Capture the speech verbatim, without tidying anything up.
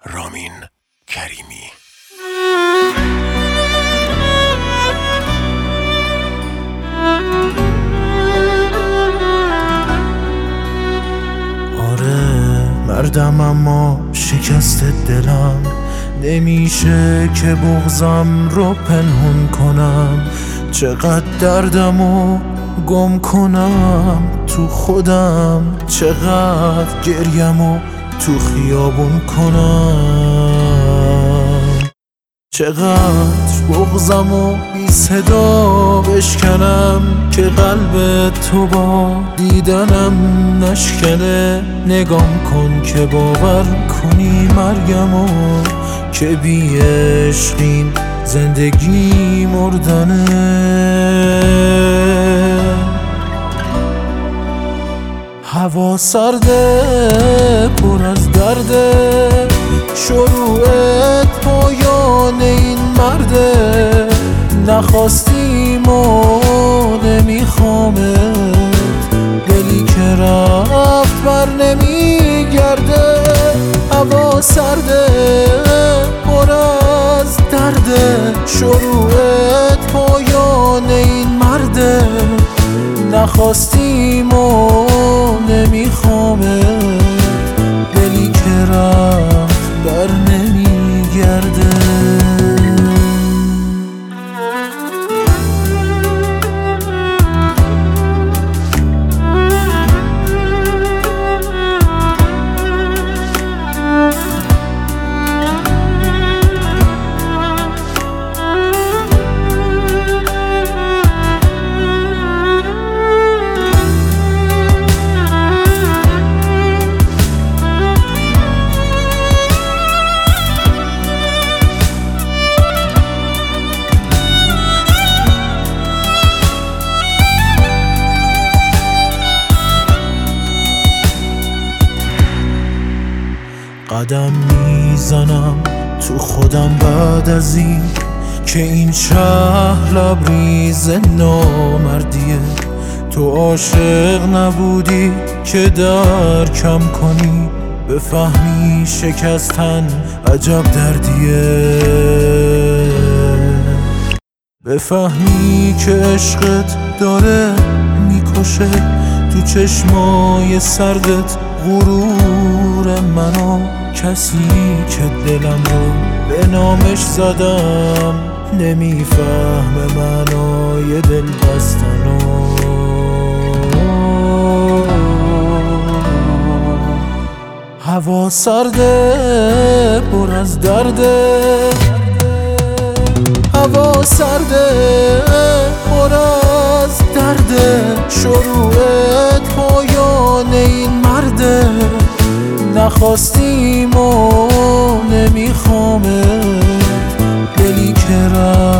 رامین کریمی. آره مردم اما شکست دلم نمیشه که بغضم رو پنهون کنم. چقدر دردمو گم کنم تو خودم، چقدر گریمو تو خیابون کنم، چقدر بغضمو بی صدا بشکنم که قلب تو با دیدنم نشکنه. نگام کن که باور کنی مرگمو که بی عشقین زندگی مردنه. هوا سرده پر از درده، شروعت پایان این مرده. نخواستیم و نمیخوامت، دلی که رفت بر نمیگرده. هوا سرده پر از درده، شروعت پایان این مرده. نخواستیم و نمیخوامت، دلی که رفت بر نمیگرده. قدم میزنم تو خودم بعد از این که این شهر لبریز نامردیه. تو عاشق نبودی که درکم کنی، بفهمی شکستن عجب دردیه. بفهمی که عشقت داره میکشه تو چشمای سردت غرور منو. کسی که دلم رو به نامش زدم نمیفهمه معنای دل بستنو. هوا سرده پر از درده، هوا سرده پر از درده. شروعت پایان این مرده. نخواستیم و نمیخوامت، دلی که رفت